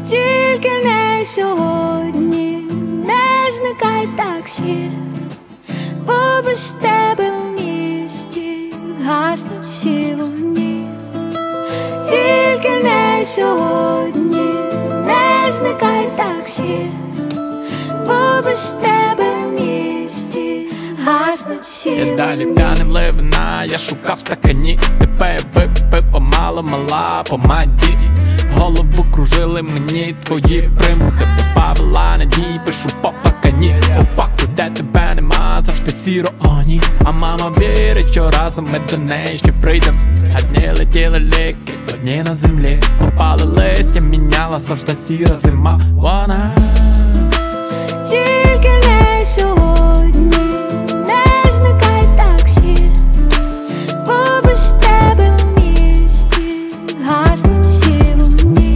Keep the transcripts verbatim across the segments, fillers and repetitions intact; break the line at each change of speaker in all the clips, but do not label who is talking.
тільки не сьогодні. Не зникай в таксі, бо без тебе в місті гаснуть всі вогні. Тільки не сьогодні, не зникай в таксі, бо без тебе в місті гаснуть всі вогні.
Я далі п'яним ливина, я шукав стакані. Тебе я випив помало, мала помаді. Голову кружили мені твої примхи. Позбавила надій, пишу по пакані. По факту, де тебе нема, завжди сіро, о ні. А мама вірить, що разом ми до неї ще прийдем. А дні летіли ліки, одні на землі. Опали листя, міняла завжди сіра зима. Вона
тільки не сьогодні, не зникай в таксі, бо без тебе в місті гаснуть всі вогні.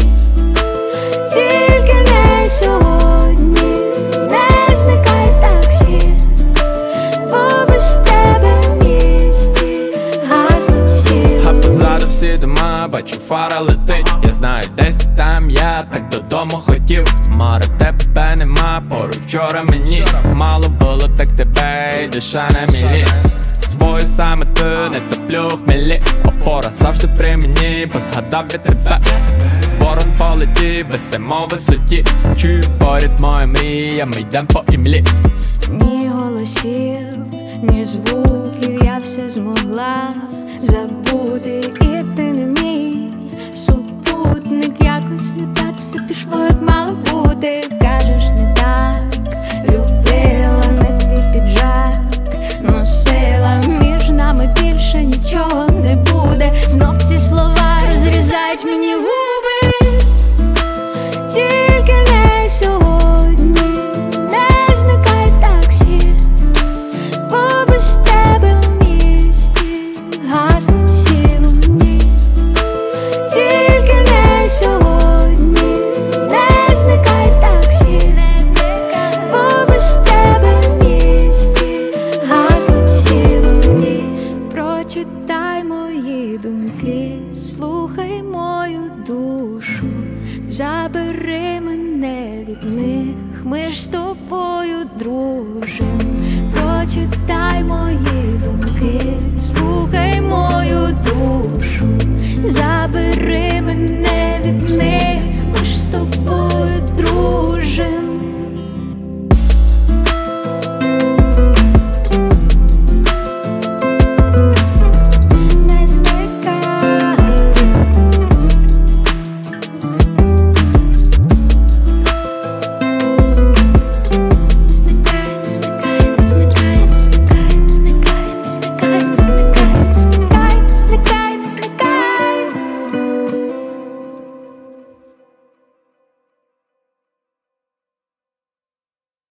Тільки не сьогодні, не зникай в таксі, бо без тебе в місті гаснуть всі вогні.
А позаду всі дома, бачу фара летить. Я знаю, десь там я так додому хотів. Море, тебе нема, поруч вчора мені мало було, так тебе і душа на мілі. Свою саме ти, не топлю в хмелі. Опора завжди при мені, бо згадав я тебе. Ворон полетів, висимо в висоті. Чую поряд моя мрія, ми йдем по імлі.
Ні голосів, ні звуків, я все змогла забути. І ти не мій супутник, якось не так все пішло, як мало бути. Кажеш, не так любила, не твій піджак носила. Між нами більше нічого не буде. Знов ці слова розрізають мені губи. Тільки не сьогодні, не зникай в таксі, бо без тебе в місті гаснуть всі вогні. Тільки не сьогодні, не зникай в таксі, бо без тебе в місті гаснуть всі вогні. Прочитай мої думки, слухай мою душу, забери мене від них, ми ж з тобою дружим. Прочитай мої думки, слухай мою душу, забери мене